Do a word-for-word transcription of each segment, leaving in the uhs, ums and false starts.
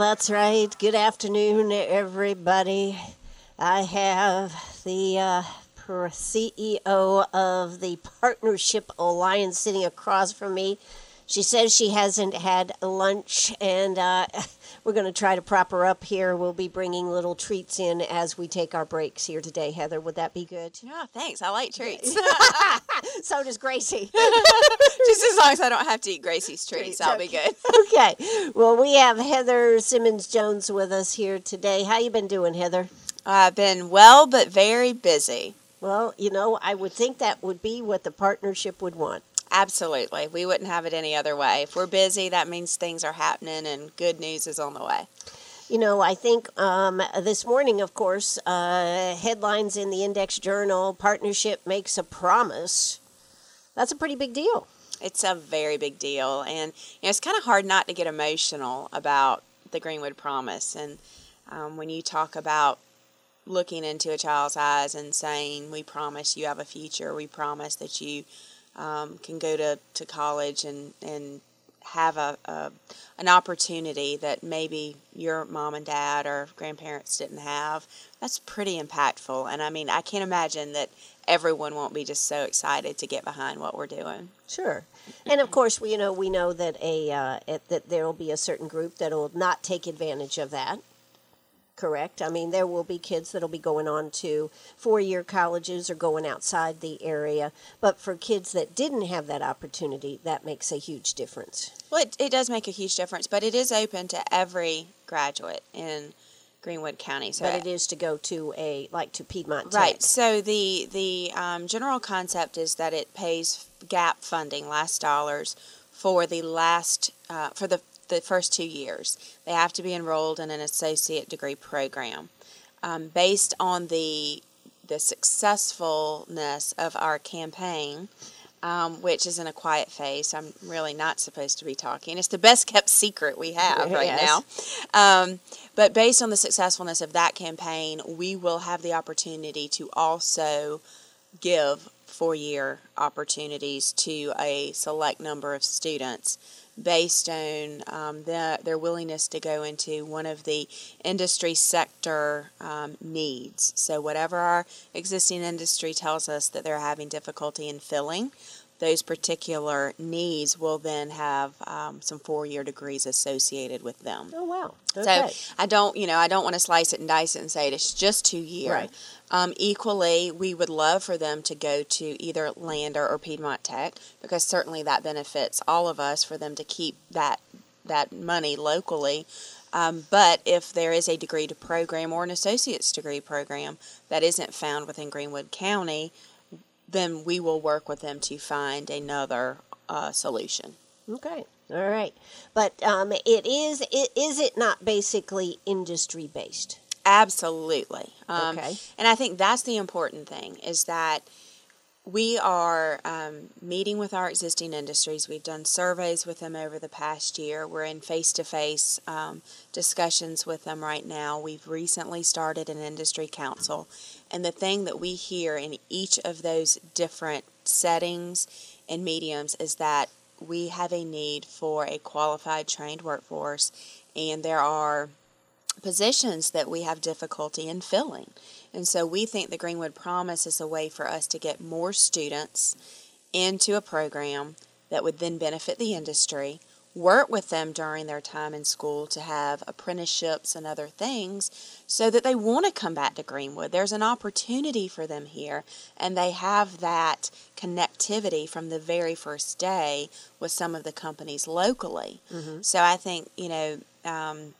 That's right. Good afternoon, everybody. I have the uh, C E O of the Partnership Alliance sitting across from me. She says she hasn't had lunch, and uh, we're going to try to prop her up here. We'll be bringing little treats in as we take our breaks here today. Heather, would that be good? Yeah, thanks. I like treats. So does Gracie. Just as long as I don't have to eat Gracie's treats, Treats, I'll okay. be good. Okay. Well, we have Heather Simmons-Jones with us here today. How you been doing, Heather? I've been well, but very busy. Well, you know, I would think that would be what the partnership would want. Absolutely. We wouldn't have it any other way. If we're busy, that means things are happening and good news is on the way. You know, I think um, this morning, of course, uh, headlines in the Index Journal, partnership makes a promise. That's a pretty big deal. It's a very big deal. And you know, it's kind of hard not to get emotional about the Greenwood Promise. And um, when you talk about looking into a child's eyes and saying, we promise you have a future, we promise that you um, can go to, to college and, and have a, a an opportunity that maybe your mom and dad or grandparents didn't have, that's pretty impactful. And I mean, I can't imagine that everyone won't be just so excited to get behind what we're doing. Sure. And of course, we, you know, we know that a uh, it, that there will be a certain group that will not take advantage of that. Correct. I mean, there will be kids that will be going on to four-year colleges or going outside the area. But for kids that didn't have that opportunity, that makes a huge difference. Well, it, it does make a huge difference, but it is open to every graduate in Greenwood County. So but it is to go to a, like to Piedmont Tech. Right. So the, the um, general concept is that it pays gap funding, last dollars, for the last, uh, for the the first two years. They have to be enrolled in an associate degree program. Um, based on the the successfulness of our campaign, um, which is in a quiet phase, so I'm really not supposed to be talking. It's the best kept secret we have right Yes. now. Um, but based on the successfulness of that campaign, we will have the opportunity to also give four-year opportunities to a select number of students based on um, the, their willingness to go into one of the industry sector um, needs. So whatever our existing industry tells us that they're having difficulty in filling, those particular needs will then have um, some four-year degrees associated with them. Oh, wow. Okay. So I don't, you know, I don't want to slice it and dice it and say it's just two years. Right. Um, equally, we would love for them to go to either Lander or Piedmont Tech, because certainly that benefits all of us for them to keep that that money locally. Um, but if there is a degree to program or an associate's degree program that isn't found within Greenwood County, then we will work with them to find another uh, solution. Okay. All right. But um, it is, it, is it not basically industry-based? Absolutely. Um, Okay. And I think that's the important thing, is that we are um, meeting with our existing industries. We've done surveys with them over the past year. We're in face-to-face um, discussions with them right now. We've recently started an industry council. And the thing that we hear in each of those different settings and mediums is that we have a need for a qualified, trained workforce, and there are positions that we have difficulty in filling. And so we think the Greenwood Promise is a way for us to get more students into a program that would then benefit the industry, work with them during their time in school to have apprenticeships and other things so that they want to come back to Greenwood. There's an opportunity for them here, and they have that connectivity from the very first day with some of the companies locally. Mm-hmm. So I think, you know, um,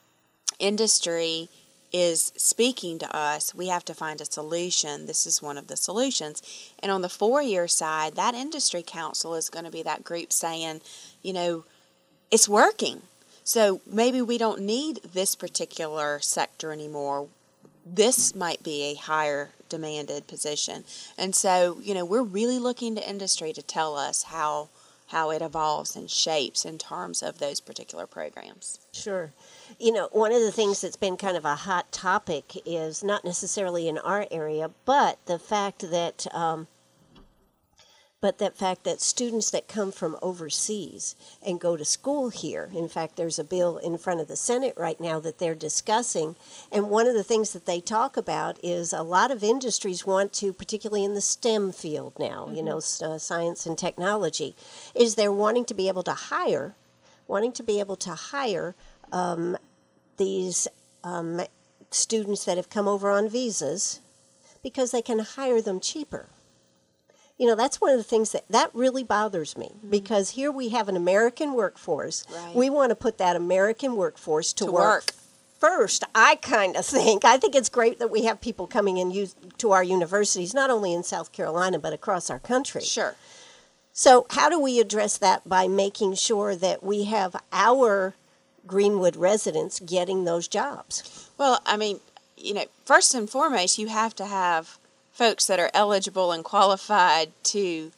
industry is speaking to us. We have to find a solution. This is one of the solutions. And on the four-year side, that industry council is going to be that group saying, you know, it's working. So maybe we don't need this particular sector anymore. This might be a higher demanded position. And so, you know, we're really looking to industry to tell us how how it evolves and shapes in terms of those particular programs. Sure. You know, one of the things that's been kind of a hot topic is not necessarily in our area, but the fact that um, but the fact that students that come from overseas and go to school here, in fact, there's a bill in front of the Senate right now that they're discussing, and one of the things that they talk about is a lot of industries want to, particularly in the STEM field now, mm-hmm. you know, uh, science and technology, is they're wanting to be able to hire, wanting to be able to hire um, these um, students that have come over on visas because they can hire them cheaper. You know, that's one of the things that, that really bothers me, mm-hmm. because here we have an American workforce. Right. We want to put that American workforce to, to work, work first, I kind of think. I think it's great that we have people coming in use, to our universities, not only in South Carolina, but across our country. Sure. So how do we address that? By making sure that we have our Greenwood residents getting those jobs. Well, I mean, you know, first and foremost, you have to have folks that are eligible and qualified to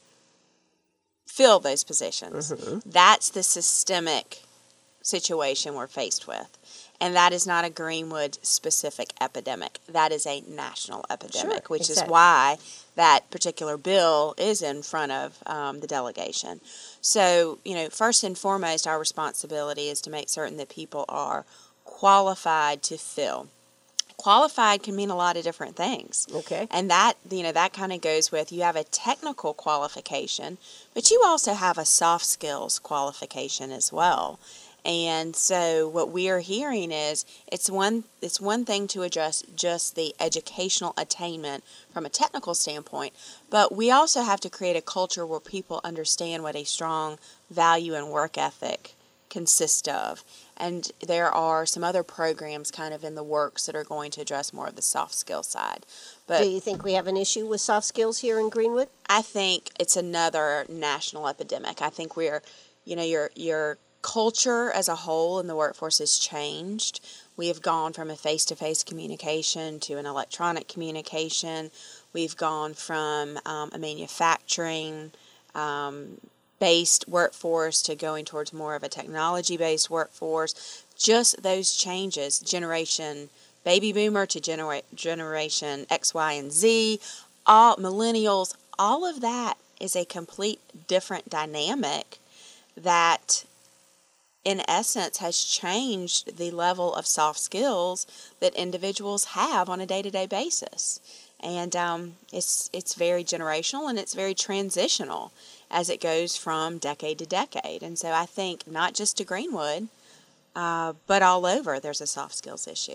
fill those positions. Mm-hmm. That's the systemic situation we're faced with. And that is not a Greenwood-specific epidemic. That is a national epidemic, sure, which exactly. is why that particular bill is in front of um, the delegation. So, you know, first and foremost, our responsibility is to make certain that people are qualified to fill. Qualified can mean a lot of different things. Okay. And that, you know, that kind of goes with, you have a technical qualification, but you also have a soft skills qualification as well. And so what we are hearing is it's one it's one thing to address just the educational attainment from a technical standpoint, but we also have to create a culture where people understand what a strong value and work ethic consists of. And there are some other programs kind of in the works that are going to address more of the soft skill side. But do you think we have an issue with soft skills here in Greenwood? I think it's another national epidemic. I think we're, you know, your your culture as a whole in the workforce has changed. We have gone from a face-to-face communication to an electronic communication. We've gone from um, a manufacturing um, based workforce to going towards more of a technology-based workforce. Just those changes, generation baby boomer to genera- generation X, Y, and Z, all millennials, all of that is a complete different dynamic that in essence has changed the level of soft skills that individuals have on a day-to-day basis. And um, it's it's very generational and it's very transitional as it goes from decade to decade. And so I think not just to Greenwood, uh, but all over there's a soft skills issue.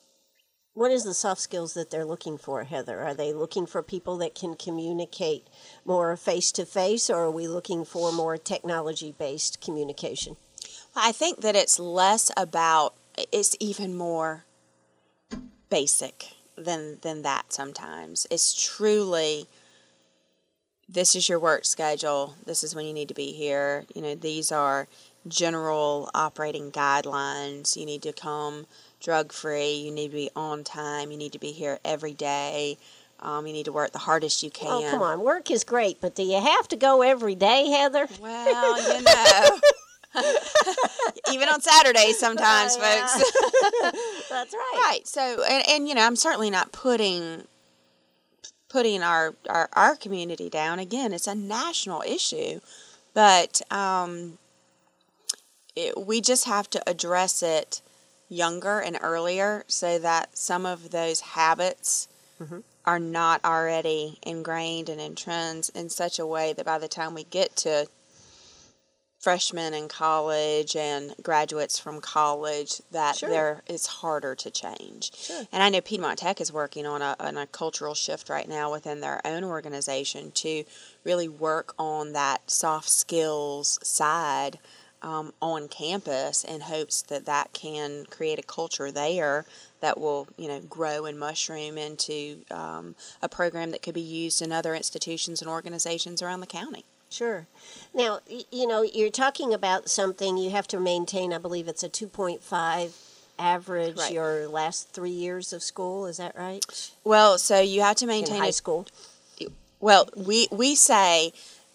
What is the soft skills that they're looking for, Heather? Are they looking for people that can communicate more face-to-face, or are we looking for more technology-based communication? I think that it's less about, it's even more basic than than that sometimes. It's truly, this is your work schedule, this is when you need to be here. You know, these are general operating guidelines. You need to come drug-free, you need to be on time, you need to be here every day, um, you need to work the hardest you can. Oh, come on, work is great, but do you have to go every day, Heather? Well, you know. Even on Saturdays sometimes, uh, yeah. folks. That's right. Right. So, and, and, you know, I'm certainly not putting putting our, our, our community down. Again, it's a national issue. But um, it, we just have to address it younger and earlier so that some of those habits mm-hmm. are not already ingrained and entrenched in such a way that by the time we get to freshmen in college and graduates from college, that sure. there it's harder to change. Sure. And I know Piedmont Tech is working on a, on a cultural shift right now within their own organization to really work on that soft skills side um, on campus in hopes that that can create a culture there that will, you know, grow and mushroom into um, a program that could be used in other institutions and organizations around the county. Sure. Now, you know, you're talking about something you have to maintain, I believe it's a two point five average right. your last three years of school, is that right? Well, so you have to maintain... In high a, school? Well, we, we say,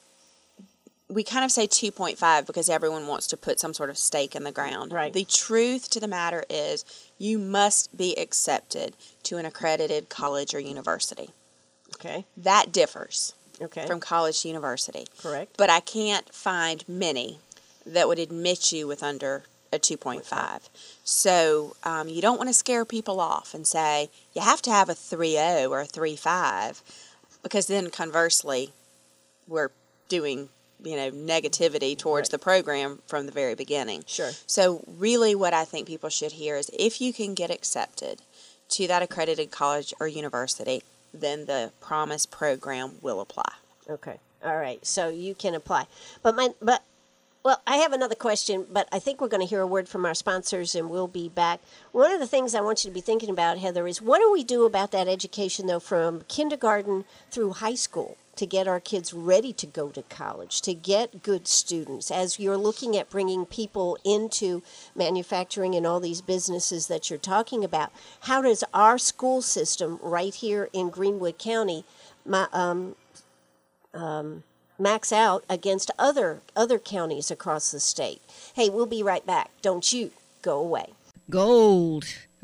we kind of say two point five because everyone wants to put some sort of stake in the ground. Right. The truth to the matter is you must be accepted to an accredited college or university. Okay. That differs. Okay. from college to university. Correct. But I can't find many that would admit you with under a two point five. So um, you don't want to scare people off and say, you have to have a three point oh or a three point five, because then conversely, we're doing, you know, negativity towards Right. the program from the very beginning. Sure. So really what I think people should hear is, if you can get accepted to that accredited college or university, then the Promise program will apply. Okay. All right. So you can apply. But my but well, I have another question, but I think we're going to hear a word from our sponsors and we'll be back. One of the things I want you to be thinking about, Heather, is what do we do about that education, though, from kindergarten through high school to get our kids ready to go to college, to get good students? As you're looking at bringing people into manufacturing and all these businesses that you're talking about, how does our school system right here in Greenwood County my, um, um, max out against other other counties across the state? Hey, we'll be right back. Don't you go away. Gold,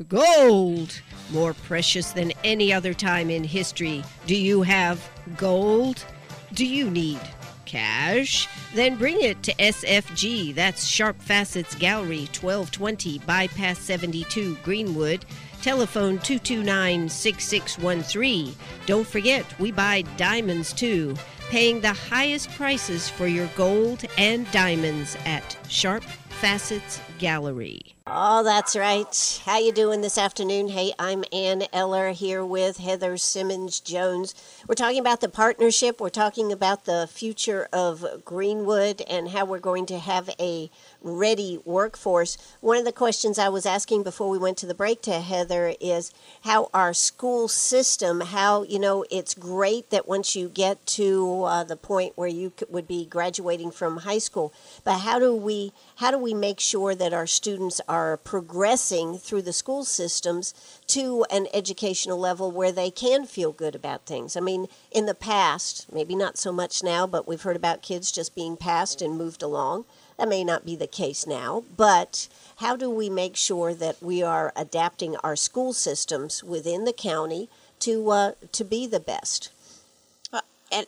gold, more precious than any other time in history. Do you have gold? Do you need cash? Then bring it to S F G. That's Sharp Facets Gallery, twelve twenty Bypass seventy-two, Greenwood. Telephone two two nine, six six one three. Don't forget, we buy diamonds too. Paying the highest prices for your gold and diamonds at Sharp Facets Gallery. Oh, that's right. How you doing this afternoon? Hey, I'm Ann Eller here with Heather Simmons Jones. We're talking about the partnership. We're talking about the future of Greenwood and how we're going to have a ready workforce. One of the questions I was asking before we went to the break to Heather is how our school system, how, you know, it's great that once you get to uh, the point where you could, would be graduating from high school, but how do we how do we make sure that our students are progressing through the school systems to an educational level where they can feel good about things? I mean, in the past, maybe not so much now, but we've heard about kids just being passed and moved along. That may not be the case now, but how do we make sure that we are adapting our school systems within the county to uh, to be the best? Well, and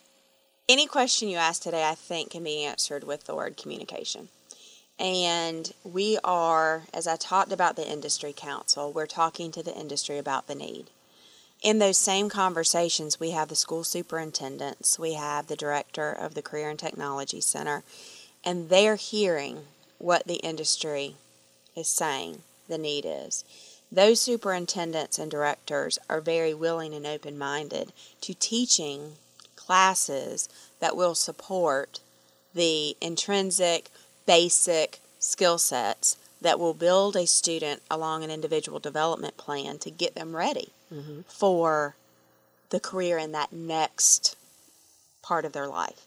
any question you ask today, I think, can be answered with the word communication. And we are, as I talked about the industry council, we're talking to the industry about the need. In those same conversations, we have the school superintendents, we have the director of the Career and Technology Center, and they're hearing what the industry is saying the need is. Those superintendents and directors are very willing and open-minded to teaching classes that will support the intrinsic, basic skill sets that will build a student along an individual development plan to get them ready mm-hmm. for the career in that next part of their life.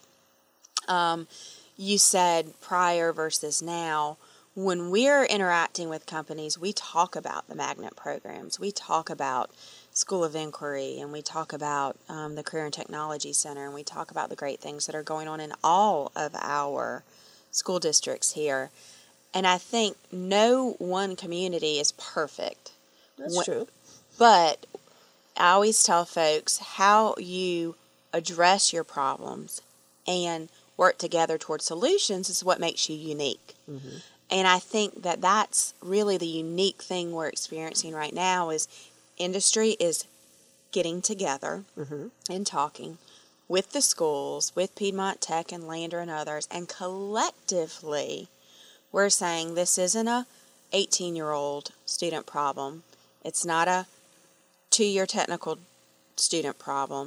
Um, you said prior versus now. When we're interacting with companies, we talk about the magnet programs. We talk about School of Inquiry, and we talk about um, the Career and Technology Center, and we talk about the great things that are going on in all of our school districts here. And I think no one community is perfect. That's when, true. But I always tell folks how you address your problems and work together towards solutions is what makes you unique. Mm-hmm. And I think that that's really the unique thing we're experiencing right now is industry is getting together mm-hmm. and talking with the schools, with Piedmont Tech and Lander and others, and collectively we're saying this isn't a eighteen-year-old student problem. It's not a two-year technical student problem.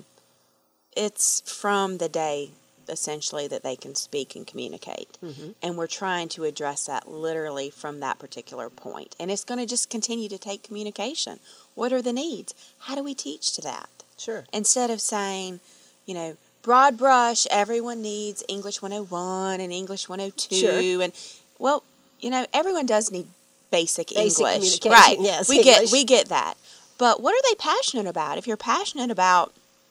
It's from the day, essentially, that they can speak and communicate. Mm-hmm. And we're trying to address that literally from that particular point. And it's going to just continue to take communication. What are the needs? How do we teach to that? Sure. Instead of saying, you know, broad brush, everyone needs English one oh one and English one oh two. Sure. And, well, you know, everyone does need basic, basic English. Communication, right. Yes, we English. get we get that. But what are they passionate about? If you're passionate about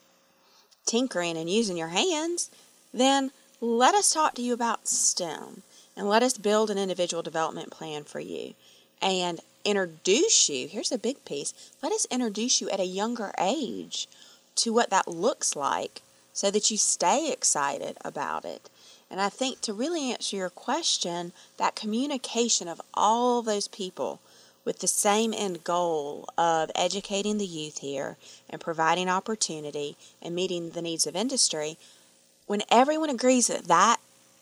tinkering and using your hands, then let us talk to you about STEM and let us build an individual development plan for you and introduce you. Here's a big piece. Let us introduce you at a younger age to what that looks like so that you stay excited about it. And I think to really answer your question, that communication of all those people with the same end goal of educating the youth here and providing opportunity and meeting the needs of industry, when everyone agrees that that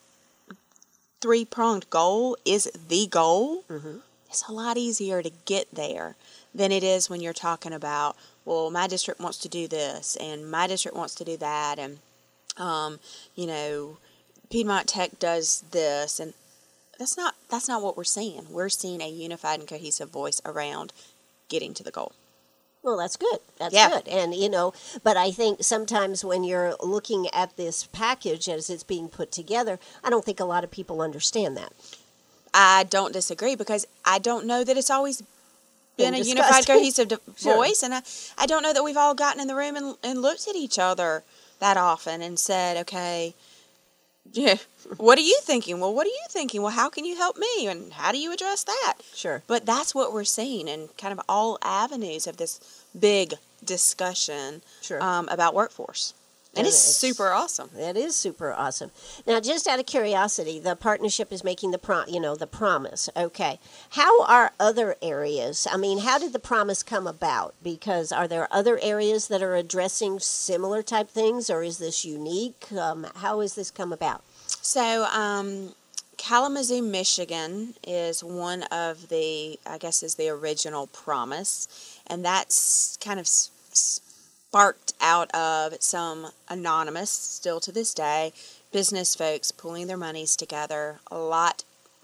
three-pronged goal is the goal, mm-hmm. it's a lot easier to get there than it is when you're talking about, well, my district wants to do this, and my district wants to do that, and, um, you know, Piedmont Tech does this, and that's not that's not what we're seeing. We're seeing a unified and cohesive voice around getting to the goal. Well, that's good. That's yeah. good. And, you know, but I think sometimes when you're looking at this package as it's being put together, I don't think a lot of people understand that. I don't disagree, because I don't know that it's always been, been a discussed. unified, cohesive de- sure. voice. And I, I don't know that we've all gotten in the room and, and looked at each other that often and said, okay, yeah, what are you thinking? Well, what are you thinking? Well, how can you help me? And how do you address that? Sure. But that's what we're seeing in kind of all avenues of this big discussion sure. um, about workforce. And it's, it's super awesome. It is super awesome. Now, just out of curiosity, the partnership is making the pro, you know, the promise. Okay. How are other areas? I mean, how did the promise come about? Because are there other areas that are addressing similar type things, or is this unique? Um, how has this come about? So, um, Kalamazoo, Michigan is one of the, I guess, is the original promise, and that's kind of sparked out of some anonymous, still to this day, business folks pulling their monies together, a lot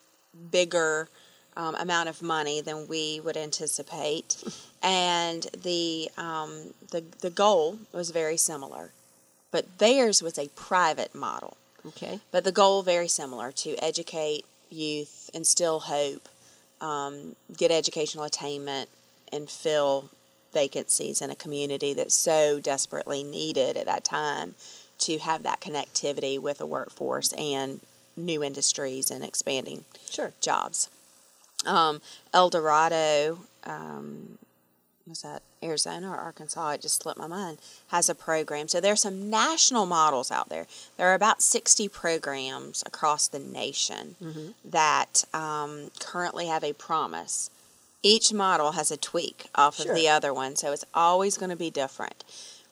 bigger um, amount of money than we would anticipate, and the um, the the goal was very similar, but theirs was a private model. Okay. But the goal very similar, to educate youth, instill hope, um, get educational attainment, and fill vacancies in a community that's so desperately needed at that time to have that connectivity with the workforce and new industries and expanding sure. jobs. Um, El Dorado, um, was that Arizona or Arkansas? It just slipped my mind. Has a program. So there are some national models out there. There are about sixty programs across the nation mm-hmm. that um, currently have a promise. Each model has a tweak off sure. of the other one, so it's always going to be different.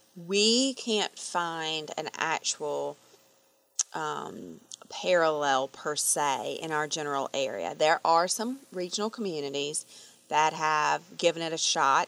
We can't find an actual um, parallel per se in our general area. There are some regional communities that have given it a shot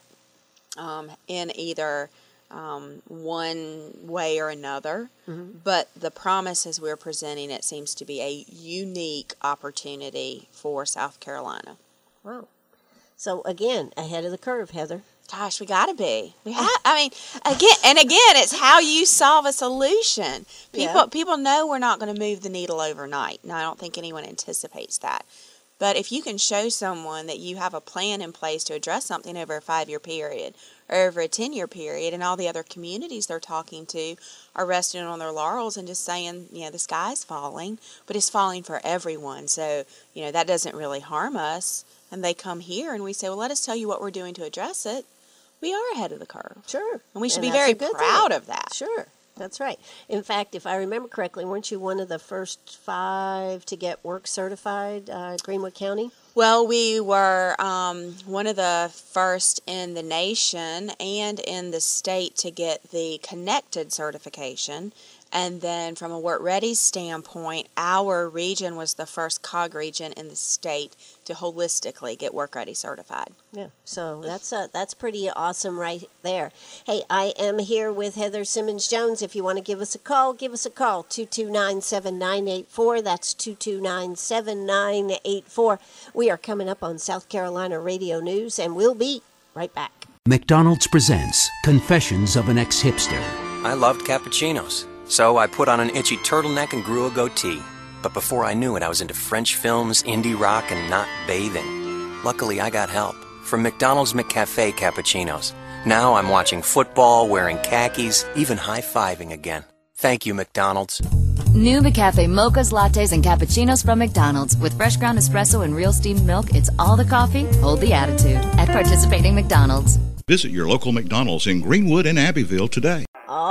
um, in either um, one way or another, mm-hmm. but the promise as we're presenting it seems to be a unique opportunity for South Carolina. Wow. So, again, ahead of the curve, Heather. Gosh, we got to be. We have. I mean, again and again, it's how you solve a solution. People, yeah. people know we're not going to move the needle overnight. No, I don't think anyone anticipates that. But if you can show someone that you have a plan in place to address something over a five-year period or over a ten-year period, and all the other communities they're talking to are resting on their laurels and just saying, you know, the sky's falling, but it's falling for everyone. So, you know, that doesn't really harm us. And they come here and we say, well, let us tell you what we're doing to address it. We are ahead of the curve. Sure. And we should and be very proud thing. of that. Sure. That's right. In fact, if I remember correctly, weren't you one of the first five to get work certified, uh, Greenwood County? Well, we were um, one of the first in the nation and in the state to get the connected certification. And then from a Work Ready standpoint, our region was the first C O G region in the state to holistically get Work Ready certified. Yeah, so that's uh, that's pretty awesome right there. Hey, I am here with Heather Simmons-Jones. If you want to give us a call, give us a call, two two nine, seven nine eight four. That's two two nine, seven nine eight four. We are coming up on South Carolina Radio News, and we'll be right back. McDonald's presents Confessions of an Ex-Hipster. I loved cappuccinos. So I put on an itchy turtleneck and grew a goatee. But before I knew it, I was into French films, indie rock, and not bathing. Luckily, I got help from McDonald's McCafe cappuccinos. Now I'm watching football, wearing khakis, even high-fiving again. Thank you, McDonald's. New McCafe mochas, lattes, and cappuccinos from McDonald's. With fresh ground espresso and real steamed milk, it's all the coffee, hold the attitude. At participating McDonald's. Visit your local McDonald's in Greenwood and Abbeville today. All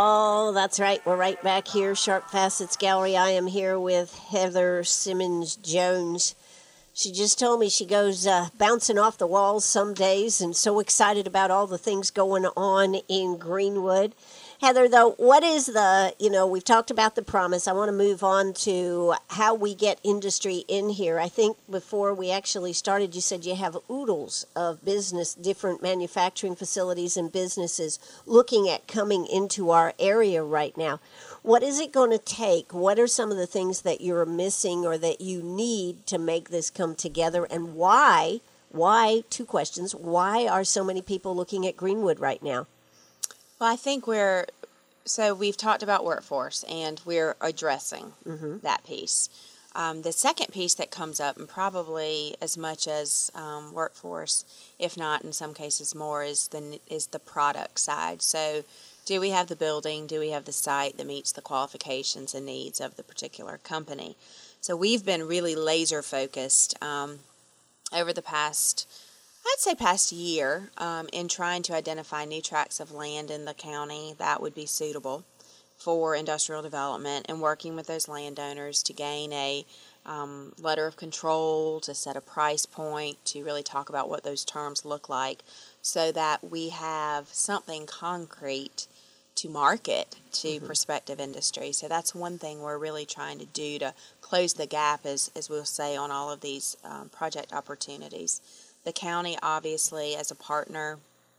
Well, that's right. We're right back here, Sharp Facets Gallery. I am here with Heather Simmons Jones. She just told me she goes uh, bouncing off the walls some days and so excited about all the things going on in Greenwood. Heather, though, what is the, you know, we've talked about the promise. I want to move on to how we get industry in here. I think before we actually started, you said you have oodles of business, different manufacturing facilities and businesses looking at coming into our area right now. What is it going to take? What are some of the things that you're missing or that you need to make this come together? And why, why, two questions, why are so many people looking at Greenwood right now? Well, I think we're, so we've talked about workforce, and we're addressing mm-hmm. that piece. Um, the second piece that comes up, and probably as much as um, workforce, if not in some cases more, is the is the product side. So do we have the building? Do we have the site that meets the qualifications and needs of the particular company? So we've been really laser focused um, over the past I'd say past year um, in trying to identify new tracts of land in the county that would be suitable for industrial development, and working with those landowners to gain a um, letter of control, to set a price point, to really talk about what those terms look like, so that we have something concrete to market to mm-hmm. prospective industry. So that's one thing we're really trying to do to close the gap, as, as we'll say, on all of these um, project opportunities. The county, obviously, as a partner,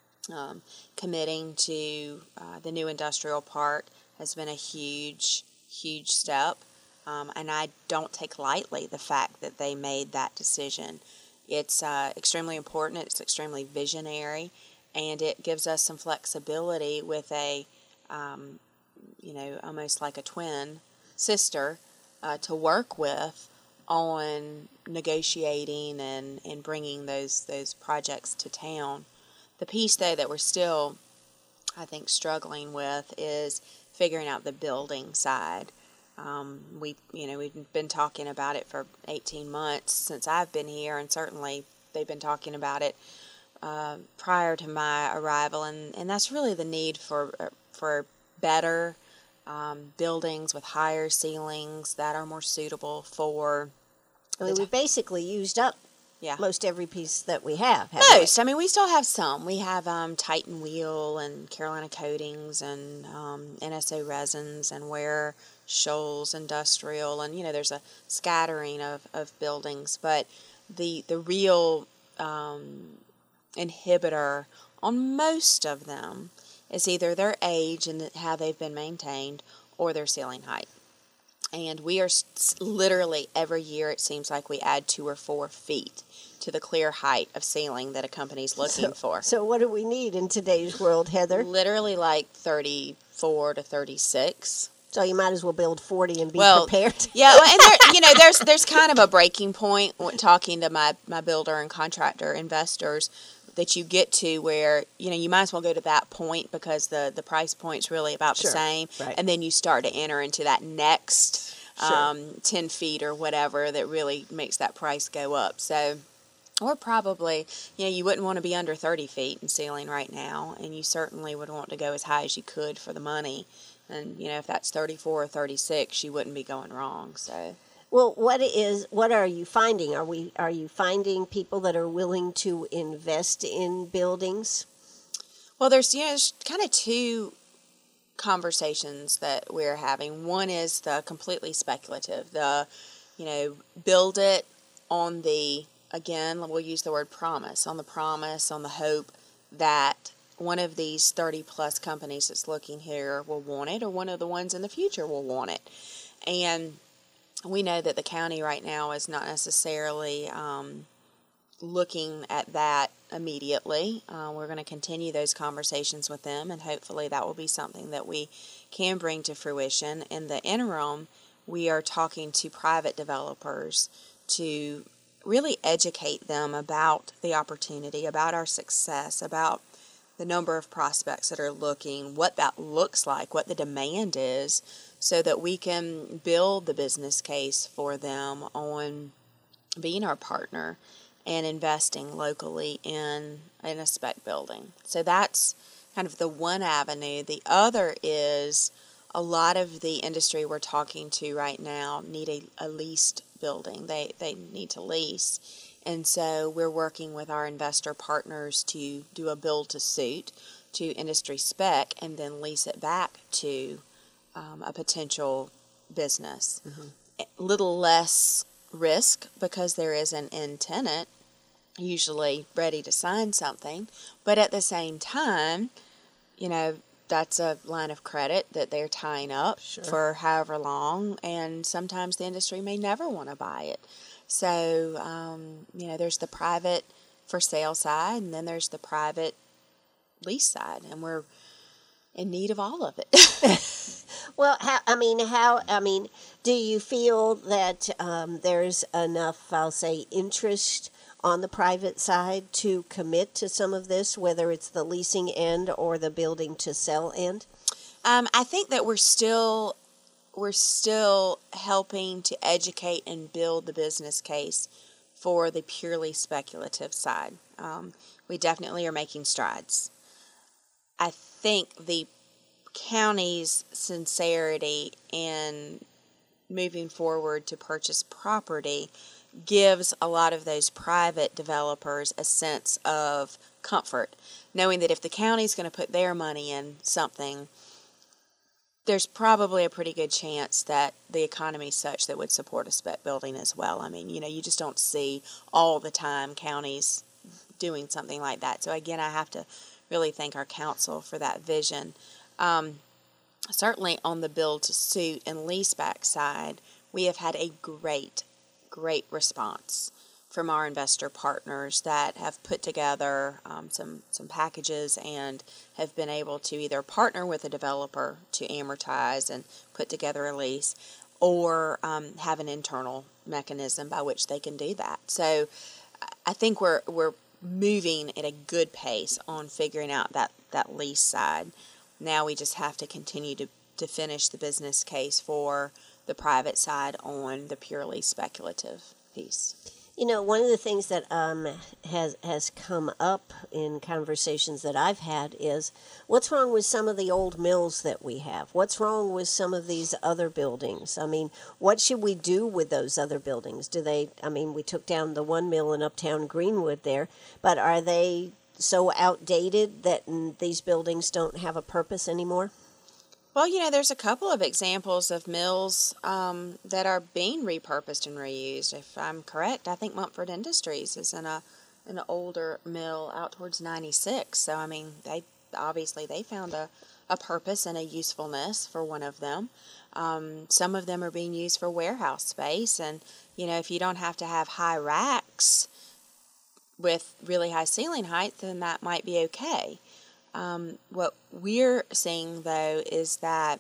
um, committing to uh, the new industrial park has been a huge, huge step. Um, and I don't take lightly the fact that they made that decision. It's uh, extremely important. It's extremely visionary. And it gives us some flexibility with a, um, you know, almost like a twin sister uh, to work with on negotiating and, and bringing those those projects to town. The piece, though, that we're still, I think, struggling with is figuring out the building side. Um, we, you know, we've been talking about it for eighteen months since I've been here, and certainly they've been talking about it uh, prior to my arrival, and, and that's really the need for for better um, buildings with higher ceilings that are more suitable for. I mean, we basically used up yeah. most every piece that we have. Most. I mean, we still have some. We have um, Titan Wheel and Carolina Coatings and um, N S O Resins and Ware Shoals Industrial, and, you know, there's a scattering of, of buildings. But the, the real um, inhibitor on most of them is either their age and how they've been maintained or their ceiling height. And we are literally, every year, it seems like we add two or four feet to the clear height of ceiling that a company's looking so, for. So what do we need in today's world, Heather? Literally like thirty-four to thirty-six. So you might as well build forty and be well, prepared. Yeah, and there, you know, there's there's kind of a breaking point when talking to my, my builder and contractor investors that you get to where, you know, you might as well go to that point because the, the price point's really about sure. the same. Right. And then you start to enter into that next sure. um, ten feet or whatever that really makes that price go up. So, or probably, you know, you wouldn't want to be under thirty feet in ceiling right now, and you certainly would want to go as high as you could for the money. And, you know, if that's thirty-four or thirty-six, you wouldn't be going wrong, so... Well, what is what are you finding? Are we are you finding people that are willing to invest in buildings? Well, there's you know there's kind of two conversations that we're having. One is the completely speculative, the you know build it on the again we'll use the word promise on the promise on the hope that one of these thirty plus companies that's looking here will want it, or one of the ones in the future will want it, and we know that the county right now is not necessarily um, looking at that immediately. Uh, we're going to continue those conversations with them, and hopefully that will be something that we can bring to fruition. In the interim, we are talking to private developers to really educate them about the opportunity, about our success, about the number of prospects that are looking, what that looks like, what the demand is, so that we can build the business case for them on being our partner and investing locally in, in a spec building. So that's kind of the one avenue. The other is a lot of the industry we're talking to right now need a, a leased building. They they need to lease. And so we're working with our investor partners to do a build to suit to industry spec and then lease it back to um, a potential business. Mm-hmm. A little less risk because there is an end tenant usually ready to sign something, but at the same time, you know, that's a line of credit that they're tying up sure. for however long, and sometimes the industry may never want to buy it. So, um, you know, there's the private for sale side, and then there's the private lease side, and we're in need of all of it. Well, how, I mean, how, I mean, do you feel that um, there's enough, I'll say, interest on the private side to commit to some of this, whether it's the leasing end or the building to sell end? Um, I think that we're still we're still helping to educate and build the business case for the purely speculative side. Um, we definitely are making strides. I think the county's sincerity in moving forward to purchase property gives a lot of those private developers a sense of comfort, knowing that if the county's going to put their money in something, there's probably a pretty good chance that the economy is such that would support a spec building as well. I mean, you know, you just don't see all the time counties doing something like that. So again, I have to really thank our council for that vision. Um, certainly on the build to suit and leaseback side, we have had a great, great response from our investor partners that have put together um, some, some packages and have been able to either partner with a developer to amortize and put together a lease, or um, have an internal mechanism by which they can do that. So I think we're we're moving at a good pace on figuring out that, that lease side. Now we just have to continue to, to finish the business case for the private side on the purely speculative piece. You know, one of the things that um, has has come up in conversations that I've had is, what's wrong with some of the old mills that we have? What's wrong with some of these other buildings? I mean, what should we do with those other buildings? Do they, I mean, we took down the one mill in Uptown Greenwood there, but are they so outdated that these buildings don't have a purpose anymore? Well, you know, there's a couple of examples of mills um, that are being repurposed and reused. If I'm correct, I think Mumford Industries is in a an older mill out towards ninety-six. So, I mean, they obviously they found a, a purpose and a usefulness for one of them. Um, some of them are being used for warehouse space. And, you know, if you don't have to have high racks with really high ceiling height, then that might be okay. Um, what we're seeing, though, is that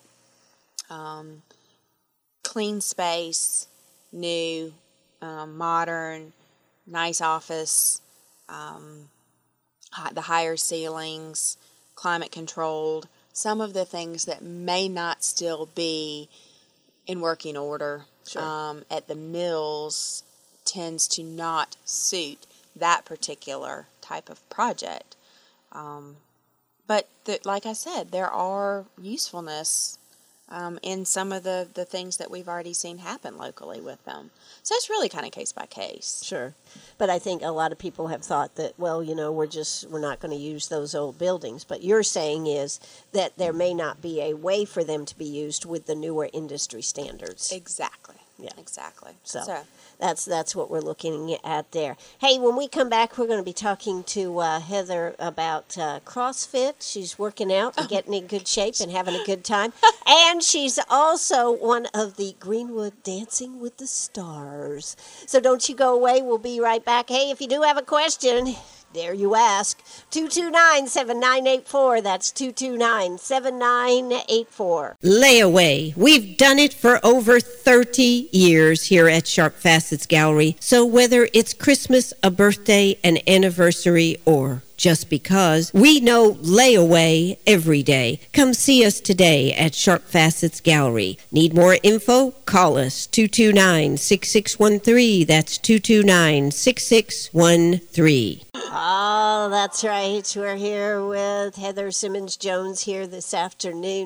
um, clean space, new, um, modern, nice office, um, high, the higher ceilings, climate controlled, some of the things that may not still be in working order sure. um, at the mills tends to not suit that particular type of project. Um, But the, like I said, there are usefulness um, in some of the, the things that we've already seen happen locally with them. So it's really kind of case by case. Sure. But I think a lot of people have thought that, well, you know, we're just, we're not going to use those old buildings. But you're saying is that there may not be a way for them to be used with the newer industry standards. Exactly. Yeah. Exactly. So, so that's that's what we're looking at there. Hey, when we come back, we're going to be talking to uh, Heather about uh, CrossFit. She's working out and getting in good shape and having a good time. And she's also one of the Greenwood Dancing with the Stars. So don't you go away. We'll be right back. Hey, if you do have a question, dare you ask. two two nine, seven nine eight four. That's two two nine, seven nine eight four. Layaway. We've done it for over thirty years here at Sharp Facets Gallery. So whether it's Christmas, a birthday, an anniversary, or just because, we know layaway every day. Come see us today at Sharp Facets Gallery. Need more info? Call us two two nine, six six one three. That's two two nine, six six one three. Oh, that's right. We're here with Heather Simmons Jones here this afternoon.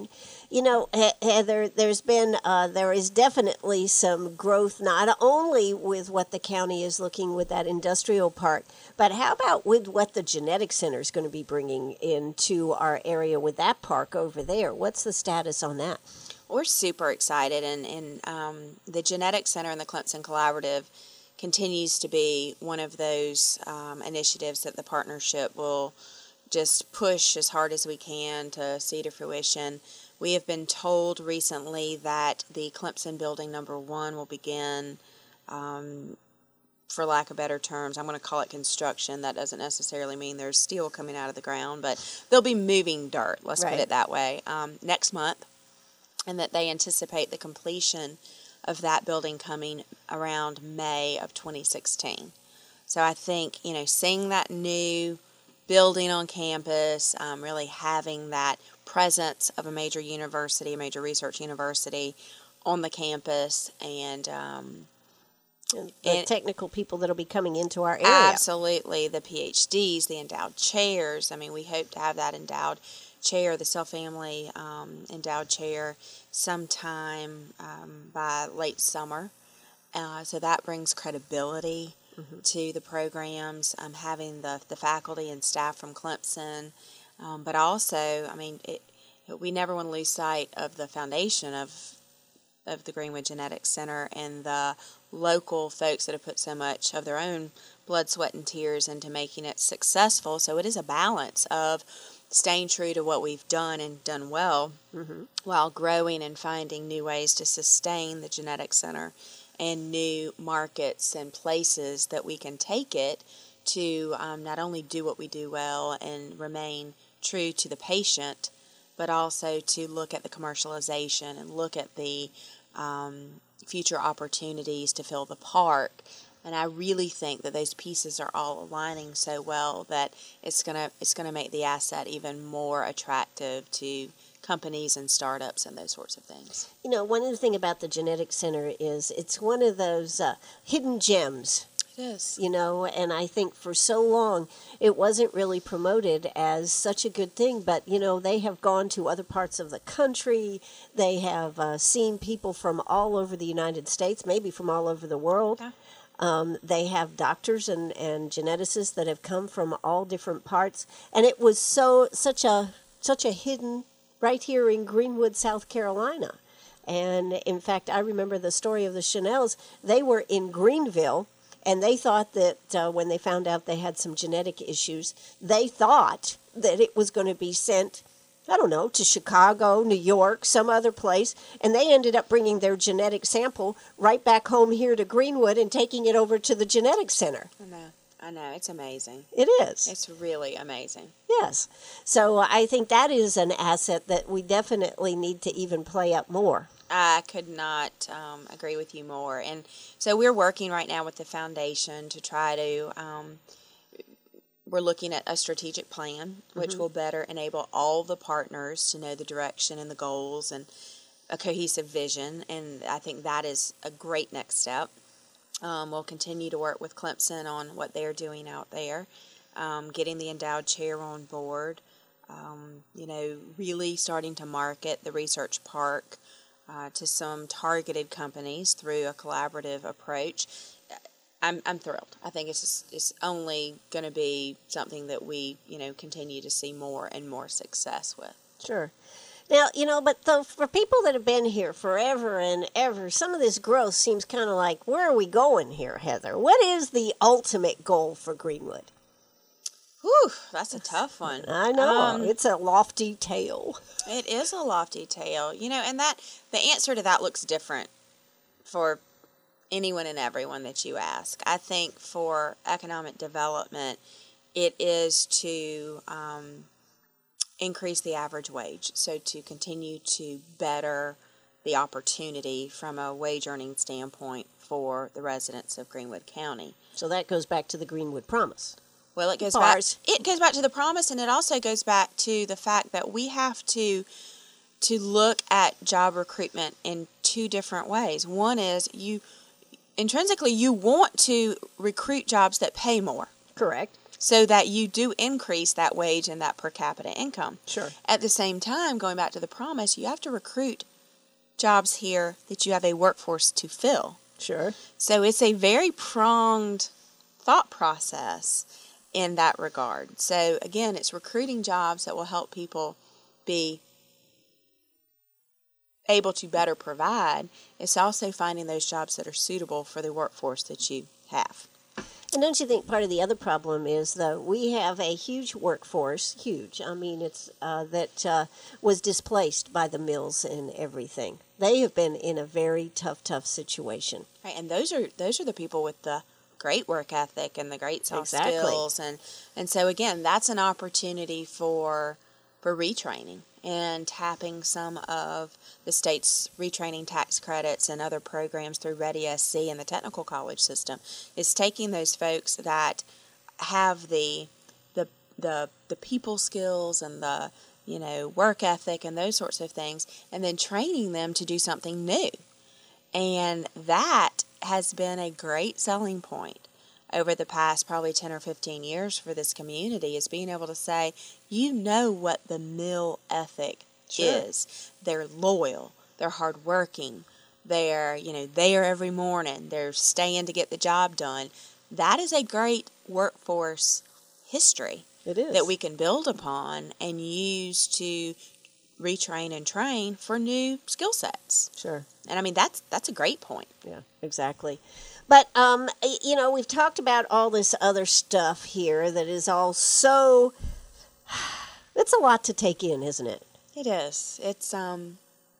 You know, Heather, there's been, uh, there is definitely some growth, not only with what the county is looking with that industrial park, but how about with what the Genetic Center is going to be bringing into our area with that park over there? What's the status on that? We're super excited, and, and um, the Genetic Center and the Clemson Collaborative continues to be one of those um, initiatives that the partnership will just push as hard as we can to see to fruition. We have been told recently that the Clemson Building Number One will begin, um, for lack of better terms, I'm going to call it construction. That doesn't necessarily mean there's steel coming out of the ground, but they'll be moving dirt, let's Right. put it that way, um, next month, and that they anticipate the completion of that building coming around May of twenty sixteen. So I think, you know, seeing that new building on campus, um, really having that presence of a major university, a major research university on the campus, and um, And the and technical people that'll be coming into our area. absolutely the P H Ds, the endowed chairs. I mean, we hope to have that endowed chair, the Cell Family um, endowed chair, sometime um, by late summer. Uh, so that brings credibility mm-hmm. to the programs, um, having the, the faculty and staff from Clemson. Um, but also, I mean, it, we never want to lose sight of the foundation of of the Greenwood Genetics Center and the local folks that have put so much of their own blood, sweat, and tears into making it successful. So it is a balance of staying true to what we've done and done well mm-hmm. while growing and finding new ways to sustain the Genetics Center and new markets and places that we can take it to um, not only do what we do well and remain true to the patient, but also to look at the commercialization and look at the um, future opportunities to fill the park. And I really think that those pieces are all aligning so well that it's gonna it's gonna make the asset even more attractive to companies and startups and those sorts of things. You know, one of the things about the Genetics Center is it's one of those uh, hidden gems. It is. You know, and I think for so long it wasn't really promoted as such a good thing. But, you know, they have gone to other parts of the country. They have uh, seen people from all over the United States, maybe from all over the world. Yeah. Um, they have doctors and, and geneticists that have come from all different parts. And it was so such a such a hidden right here in Greenwood, South Carolina. And, in fact, I remember the story of the Chanels. They were in Greenville. And they thought that uh, when they found out they had some genetic issues, they thought that it was going to be sent, I don't know, to Chicago, New York, some other place. And they ended up bringing their genetic sample right back home here to Greenwood and taking it over to the Genetics Center. I know. I know. It's amazing. It is. It's really amazing. Yes. So uh, I think that is an asset that we definitely need to even play up more. I could not um, agree with you more. And so we're working right now with the foundation to try to, um, we're looking at a strategic plan, which mm-hmm. will better enable all the partners to know the direction and the goals and a cohesive vision. And I think that is a great next step. Um, we'll continue to work with Clemson on what they're doing out there, um, getting the endowed chair on board, um, you know, really starting to market the research park Uh, to some targeted companies through a collaborative approach. I'm I'm thrilled. I think it's just, it's only going to be something that we, you know, continue to see more and more success with. Sure. Now, you know, but though for people that have been here forever and ever, some of this growth seems kind of like, where are we going here, Heather? What is the ultimate goal for Greenwood? Whew, that's a tough one. I know. Um, it's a lofty tale. It is a lofty tale, you know, and that the answer to that looks different for anyone and everyone that you ask. I think for economic development, it is to um, increase the average wage, so to continue to better the opportunity from a wage earning standpoint for the residents of Greenwood County. So that goes back to the Greenwood Promise. Well, it goes Bars. back. It goes back to the promise, and it also goes back to the fact that we have to to look at job recruitment in two different ways. One is you intrinsically you want to recruit jobs that pay more. Correct. so that you do increase that wage and that per capita income. Sure. At the same time, going back to the promise, you have to recruit jobs here that you have a workforce to fill. Sure. So it's a very pronged thought process in that regard. So again, it's recruiting jobs that will help people be able to better provide. It's also finding those jobs that are suitable for the workforce that you have. And don't you think part of the other problem is, though, we have a huge workforce, huge, I mean, it's uh, that uh, was displaced by the mills and everything. They have been in a very tough, tough situation. Right, and those are those are the people with the great work ethic and the great soft Exactly. skills, and and so again, that's an opportunity for for retraining and tapping some of the state's retraining tax credits and other programs through Ready S C and the technical college system. Is taking those folks that have the the the the people skills and the you know work ethic and those sorts of things, and then training them to do something new. And that has been a great selling point over the past probably ten or fifteen years for this community, is being able to say, you know what the mill ethic Sure. is. They're loyal, they're hardworking, they're, you know, there every morning, they're staying to get the job done. That is a great workforce history It is. that we can build upon and use to retrain and train for new skill sets. Sure. And I mean, that's that's a great point. Yeah, exactly. But, um, y- you know, we've talked about all this other stuff here that is all so, it's a lot to take in, isn't it? It is. It's, um,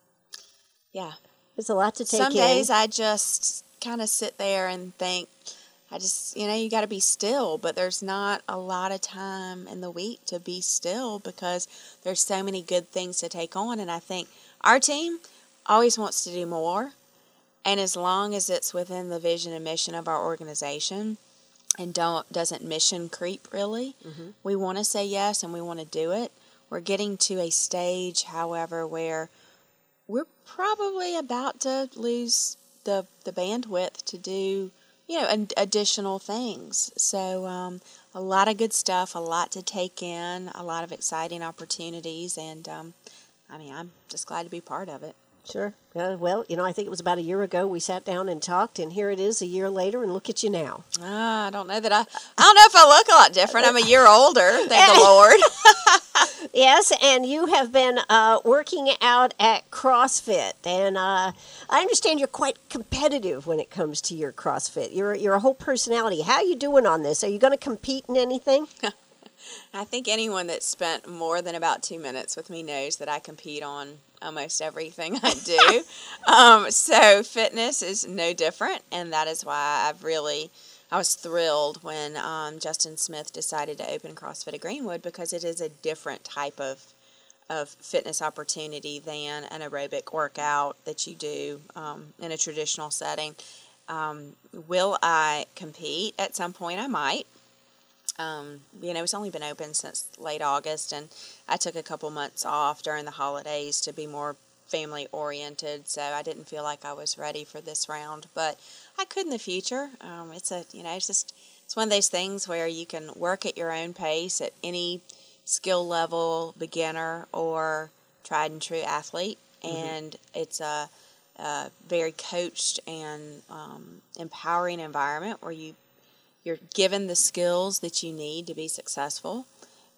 yeah. It's a lot to take Some in. days I just kind of sit there and think, I just, you know, you got to be still, but there's not a lot of time in the week to be still because there's so many good things to take on. And I think our team always wants to do more. And as long as it's within the vision and mission of our organization and don't doesn't mission creep really, Mm-hmm. we want to say yes and we want to do it. We're getting to a stage, however, where we're probably about to lose the the bandwidth to do, you know, an, additional things. So um, a lot of good stuff, a lot to take in, a lot of exciting opportunities, and um, I mean, I'm just glad to be part of it. Sure. Uh, well, you know, I think it was about a year ago we sat down and talked, and here it is a year later, and look at you now. Ah, I don't know that I, I don't know if I look a lot different. I'm a year older, thank the Lord. Yes, and you have been uh, working out at CrossFit, and uh, I understand you're quite competitive when it comes to your CrossFit. You're you're a whole personality. How are you doing on this? Are you going to compete in anything? I think anyone that's spent more than about two minutes with me knows that I compete on almost everything I do. um, so fitness is no different, and that is why I've really, I was thrilled when um, Justin Smith decided to open CrossFit at Greenwood, because it is a different type of of fitness opportunity than an aerobic workout that you do um, in a traditional setting. Um, will I compete at some point? I might. Um, you know, it's only been open since late August, and I took a couple months off during the holidays to be more family oriented, so I didn't feel like I was ready for this round, but I could in the future. Um, it's a, you know, it's just, it's one of those things where you can work at your own pace at any skill level, beginner or tried and true athlete, and mm-hmm. it's a, a very coached and um, empowering environment where you You're given the skills that you need to be successful,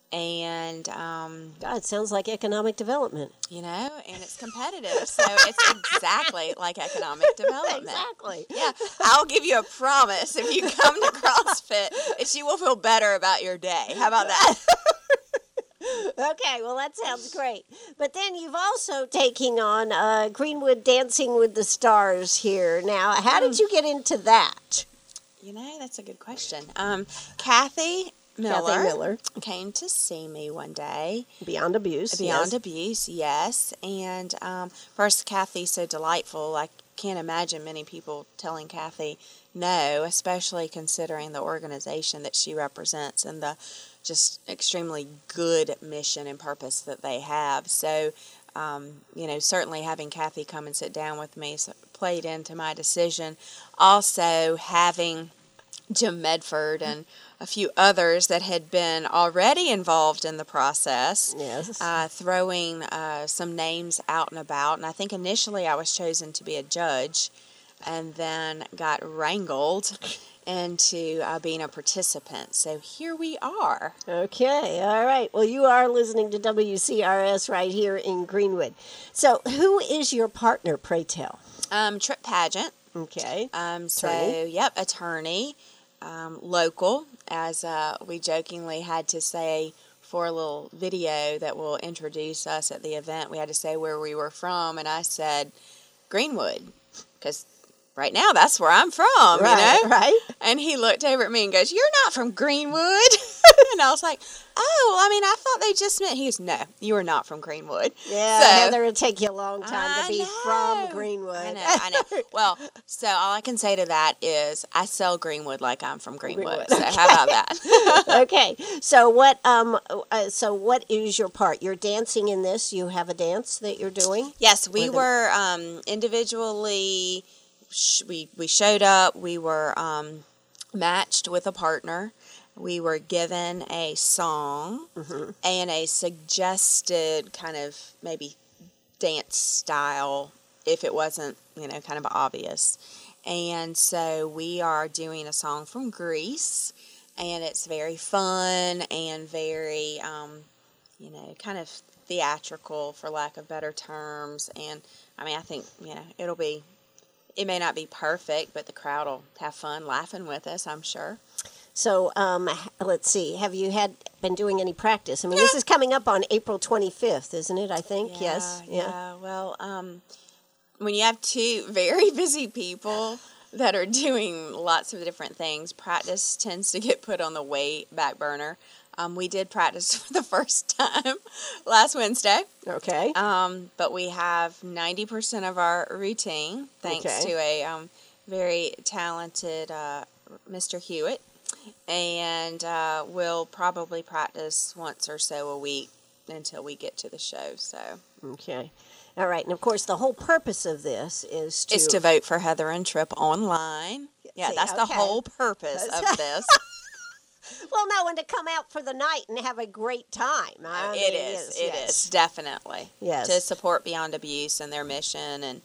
and um, God, it sounds like economic development. you know, and it's competitive, so it's exactly like economic development. Exactly. Yeah, I'll give you a promise: if you come to CrossFit, that you will feel better about your day. How about that? Okay, well, that sounds great. But then you've also taken on uh, Greenwood Dancing with the Stars here. Now, how did you get into that? You know, that's a good question. Um, Kathy Miller, Kathy Miller came to see me one day. Beyond Abuse. Beyond yes. Abuse, yes. And um, first, Kathy's so delightful. I can't imagine many people telling Kathy no, especially considering the organization that she represents and the just extremely good mission and purpose that they have. So, um, you know, certainly having Kathy come and sit down with me played into my decision. Also, having Jim Medford and a few others that had been already involved in the process, Yes. uh, throwing uh, some names out and about. And I think initially I was chosen to be a judge and then got wrangled into uh, being a participant. So here we are. Okay, all right. Well, you are listening to W C R S right here in Greenwood. So, who is your partner, pray tell? Um, Trip Pageant. Okay. Um, so, Attorney. yep, attorney, um, local, as uh, we jokingly had to say for a little video that will introduce us at the event. We had to say where we were from, and I said Greenwood, because right now that's where I'm from, Right, you know? right. And he looked over at me and goes, "You're not from Greenwood." And I was like, "Oh, well, I mean, I thought they just meant," he goes, "No, you are not from Greenwood." Yeah, So- Heather, it'll take you a long time I to be know. from Greenwood. I know, I know. Well, so all I can say to that is I sell Greenwood like I'm from Greenwood. Greenwood, So how about that? Okay, so what? Um, uh, so what is your part? You're dancing in this. You have a dance that you're doing. Yes, we Or the- were um, individually. Sh- we we showed up. We were um, matched with a partner. We were given a song and a suggested kind of maybe dance style if it wasn't, you know, kind of obvious. And so we are doing a song from Greece, and it's very fun and very, um, you know, kind of theatrical, for lack of better terms. And I mean, I think, you know, it'll be, it may not be perfect, but the crowd will have fun laughing with us, I'm sure. So um, h- let's see. Have you had been doing any practice? I mean, this is coming up on April twenty-fifth, isn't it? I think. yes. Yeah. Yeah. Well, um, when you have two very busy people that are doing lots of different things, practice tends to get put on the way back burner. Um, we did practice for the first time last Wednesday, Okay. um, but we have ninety percent of our routine thanks Okay. to a um, very talented uh, Mister Hewitt, and uh, we'll probably practice once or so a week until we get to the show. So Okay. All right. And of course, the whole purpose of this is to. it's to vote for Heather and Trip online. Yeah, See, that's the okay. whole purpose That's- of this. Well, no, and to come out for the night and have a great time. I it mean, is. It yes. is definitely. Yes. To support Beyond Abuse and their mission, and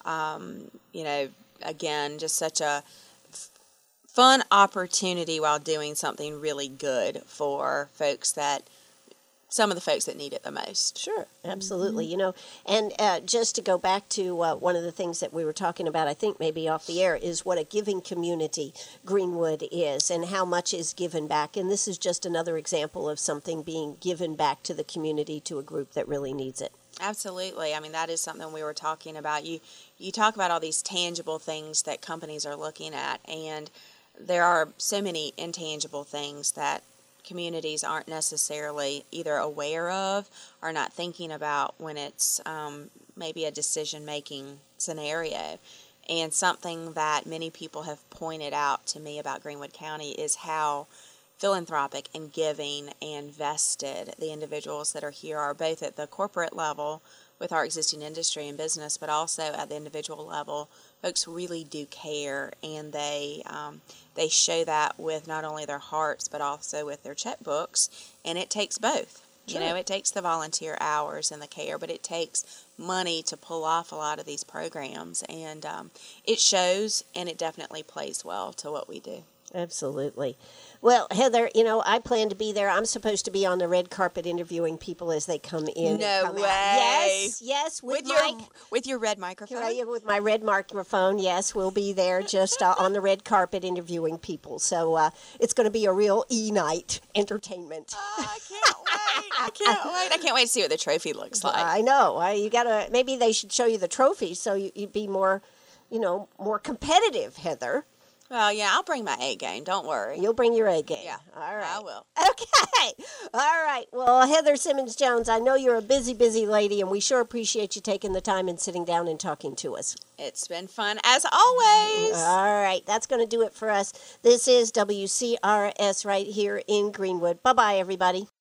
um, you know, again, just such a f- fun opportunity while doing something really good for folks that some of the folks that need it the most. Sure, absolutely. You know, and uh, just to go back to uh, one of the things that we were talking about, I think maybe off the air, is what a giving community Greenwood is and how much is given back. And this is just another example of something being given back to the community, to a group that really needs it. Absolutely. I mean, that is something we were talking about. You you talk about all these tangible things that companies are looking at, and there are so many intangible things that communities aren't necessarily either aware of or not thinking about when it's um, maybe a decision-making scenario. And something that many people have pointed out to me about Greenwood County is how philanthropic and giving and vested the individuals that are here are, both at the corporate level with our existing industry and business, but also at the individual level. Folks really do care, and they um, they show that with not only their hearts but also with their checkbooks, and it takes both. You know, it takes the volunteer hours and the care, but it takes money to pull off a lot of these programs, and um, it shows, and it definitely plays well to what we do. Absolutely. Well, Heather, you know, I plan to be there. I'm supposed to be on the red carpet interviewing people as they come in. No and come way. Out. Yes, yes, with, With my, your with your red microphone. Right, with my red microphone. Yes, we'll be there just uh, on the red carpet interviewing people. So uh, it's going to be a real E-night entertainment. Oh, I can't wait. I can't wait. I can't wait to see what the trophy looks like. I know. I, you gotta. Maybe they should show you the trophy so you, you'd be more, you know, more competitive, Heather. Well, yeah, I'll bring my A game. Don't worry. You'll bring your A game. Yeah, All right. I will. Okay. All right. Well, Heather Simmons Jones, I know you're a busy, busy lady, and we sure appreciate you taking the time and sitting down and talking to us. It's been fun as always. All right. That's going to do it for us. This is W C R S right here in Greenwood. Bye bye, everybody.